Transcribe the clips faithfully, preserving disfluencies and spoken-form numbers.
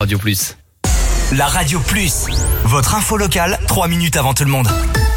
Radio Plus. La Radio Plus, votre info locale, trois minutes avant tout le monde.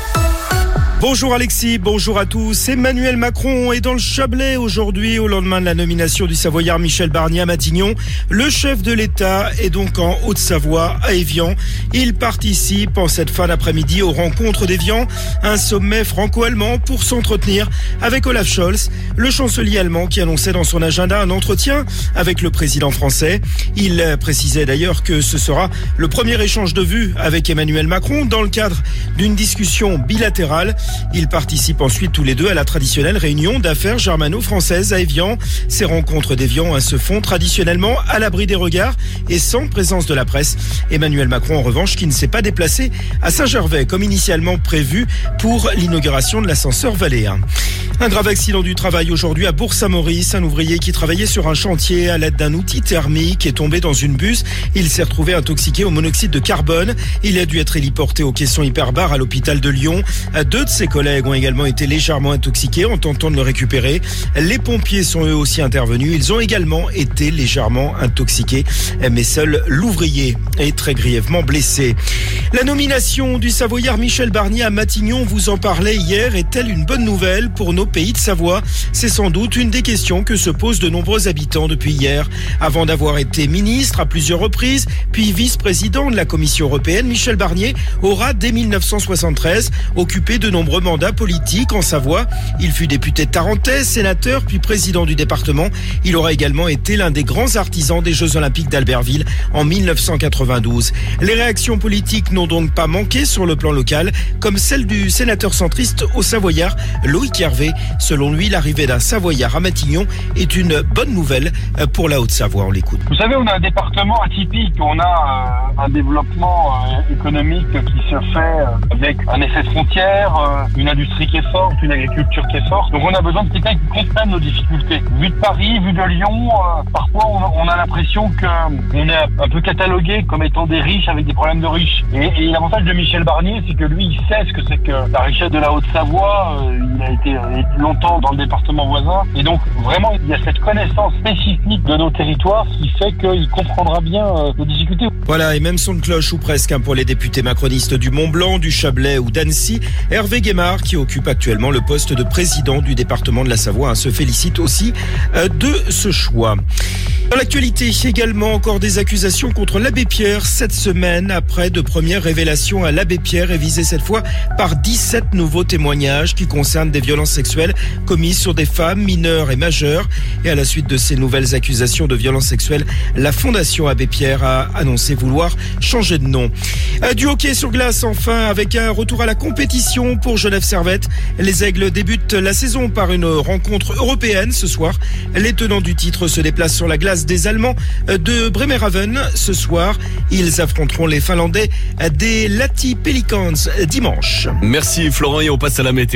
Bonjour Alexis, bonjour à tous. Emmanuel Macron est dans le Chablais aujourd'hui au lendemain de la nomination du Savoyard Michel Barnier à Matignon. Le chef de l'État est donc en Haute-Savoie à Évian. Il participe en cette fin d'après-midi aux rencontres d'Évian, un sommet franco-allemand pour s'entretenir avec Olaf Scholz, le chancelier allemand qui annonçait dans son agenda un entretien avec le président français. Il précisait d'ailleurs que ce sera le premier échange de vues avec Emmanuel Macron dans le cadre d'une discussion bilatérale. Ils participent ensuite tous les deux à la traditionnelle réunion d'affaires germano-françaises à Évian. Ces rencontres d'Évian se font traditionnellement à l'abri des regards et sans présence de la presse. Emmanuel Macron, en revanche, qui ne s'est pas déplacé à Saint-Gervais comme initialement prévu pour l'inauguration de l'ascenseur valléen. Un grave accident du travail aujourd'hui à Bourg-Saint-Maurice. Un ouvrier qui travaillait sur un chantier à l'aide d'un outil thermique est tombé dans une buse. Il s'est retrouvé intoxiqué au monoxyde de carbone. Il a dû être héliporté au caisson hyperbare à l'hôpital de Lyon. Deux de ses collègues ont également été légèrement intoxiqués en tentant de le récupérer. Les pompiers sont eux aussi intervenus. Ils ont également été légèrement intoxiqués. Mais seul l'ouvrier est très grièvement blessé. La nomination du Savoyard Michel Barnier à Matignon, vous en parlait hier, est-elle une bonne nouvelle pour nos pays de Savoie? C'est sans doute une des questions que se posent de nombreux habitants depuis hier. Avant d'avoir été ministre à plusieurs reprises, puis vice-président de la Commission européenne, Michel Barnier aura dès mille neuf cent soixante-treize occupé de nombreux mandats politiques en Savoie. Il fut député de Tarentaise, sénateur, puis président du département. Il aura également été l'un des grands artisans des Jeux Olympiques d'Albertville en mille neuf cent quatre-vingt-douze. Les réactions politiques n'ont donc pas manqué sur le plan local, comme celle du sénateur centriste au Savoyard, Loïc Hervé. Selon lui, l'arrivée d'un Savoyard à Matignon est une bonne nouvelle pour la Haute-Savoie. On l'écoute. Vous savez, on a un département atypique. On a euh, un développement euh, économique qui se fait euh, avec un effet de frontière, euh, une industrie qui est forte, une agriculture qui est forte. Donc on a besoin de quelqu'un qui comprenne nos difficultés. Vu de Paris, vu de Lyon, euh, parfois on, on a l'impression qu'on est un peu catalogué comme étant des riches avec des problèmes de riches. Et, et l'avantage de Michel Barnier, c'est que lui, il sait ce que c'est que la richesse de la Haute-Savoie. Euh, il a été euh, longtemps dans le département voisin. Et donc vraiment, il y a cette connaissance spécifique de nos territoires qui fait qu'il comprendra bien euh, nos difficultés. Voilà, et même son de cloche ou presque hein, pour les députés macronistes du Mont-Blanc, du Chablais ou d'Annecy. Hervé Guémard, qui occupe actuellement le poste de président du département de la Savoie, hein, se félicite aussi euh, de ce choix. Dans l'actualité, également encore des accusations contre l'abbé Pierre cette semaine après de premières révélations à l'abbé Pierre est visé cette fois par dix-sept nouveaux témoignages qui concernent des violences sexuelles commises sur des femmes mineures et majeures. Et à la suite de ces nouvelles accusations de violences sexuelles, la Fondation Abbé Pierre a annoncé vouloir changer de nom. Du hockey sur glace enfin avec un retour à la compétition pour Genève Servette. Les Aigles débutent la saison par une rencontre européenne ce soir. Les tenants du titre se déplacent sur la glace des Allemands de Bremerhaven ce soir. Ils affronteront les Finlandais des Lahti Pelicans dimanche. Merci Florent et on passe à la météo.